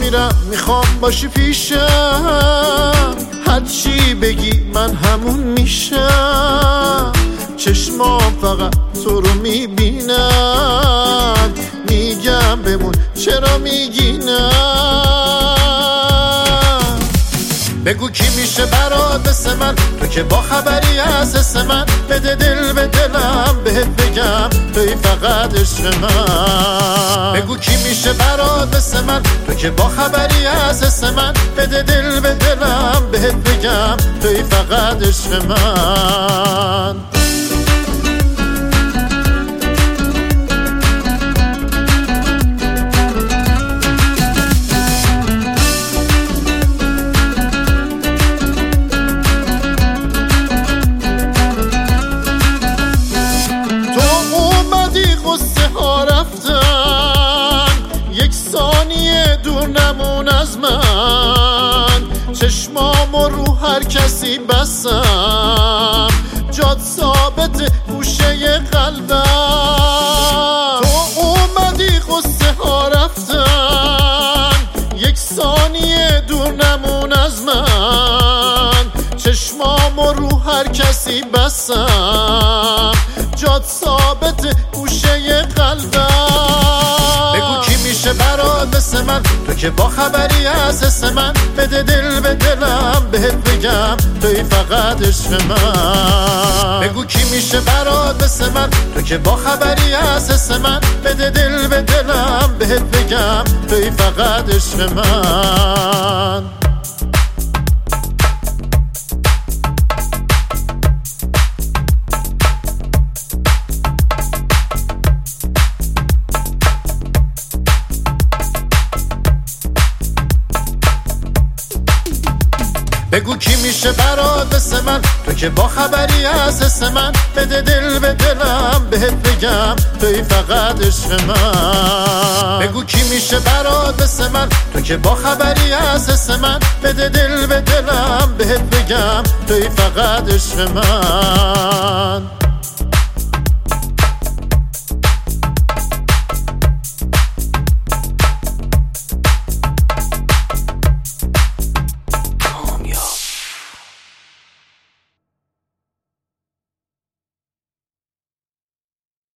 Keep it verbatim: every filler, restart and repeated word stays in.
میرم میخوام باشی پیشم، هرچی بگی من همون میشم. چشمام فقط تو رو میبینن، میگم بمون چرا میگی نه؟ بگو کی میشه برات مثل من، تو که با خبری از حس من. بده دل به دلم بهت بگم توی فقط عشق من. بگو کی میشه برات مثل من، تو که با خبری از حس من. بده دل به دلم بهت بگم توی فقط عشق من. قصه ها رفتن، یک ثانیه دور نمون از من. چشمامو رو هر کسی بستم، جات ثابت گوشه قلبم. تو اومدی قصه ها رفتن، یک ثانیه دور نمون از من. چشمامو رو هر کسی بستم، جات ثابت گوشه قلبم. بگو کی میشه برات مثل من، تو که با خبری از حس من. بده دل به دلم بهت بگم توی فقط عشق من. بگو کی میشه برات مثل من، تو که با خبری از حس من. بده دل به دلم بهت بگم توی فقط عشق من. بگو کی میشه برات مثل من، تو که با خبری از حس من. بده دل به دلم بهت بگم توی فقط عشق من. بگو کی میشه برات مثل من، تو که با خبری از حس من. بده دل به دلم بهت بگم توی فقط عشق من.